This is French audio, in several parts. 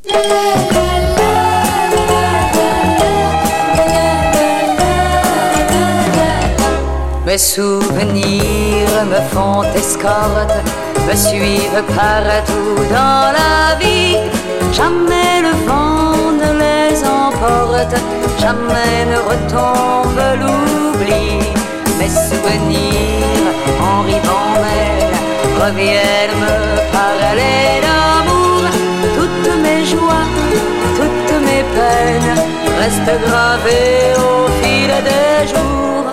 Mes souvenirs me font escorte, me suivent partout dans la vie. Jamais le vent ne les emporte, jamais ne retombe l'oubli. Mes souvenirs en ribambelle reviennent me parler d'amour. Toutes mes joies, toutes mes peines restent gravées au fil des jours.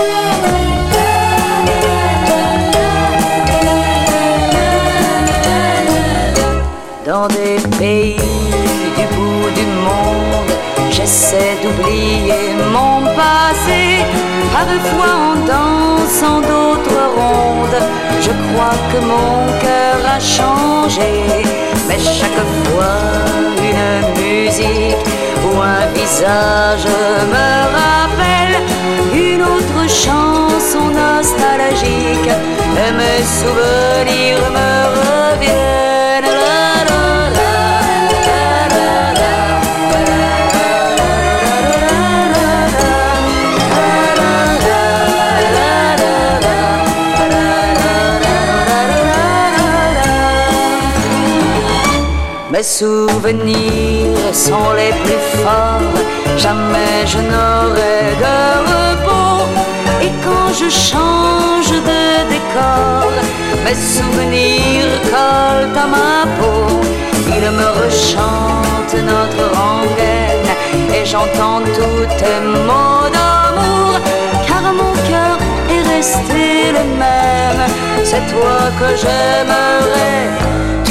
Dans des pays du bout du monde, j'essaie d'oublier mon passé. Parfois en dansant d'autres rondes, je crois que mon cœur a changé. Mais chaque fois une musique ou un visage me rappelle une autre chanson nostalgique, et mes souvenirs me reviennent. Mes souvenirs sont les plus forts, jamais je n'aurai de repos. Et quand je change de décor, mes souvenirs collent à ma peau. Ils me rechantent notre rengaine et j'entends tous tes mots d'amour. Car mon cœur est resté le même, c'est toi que j'aimerais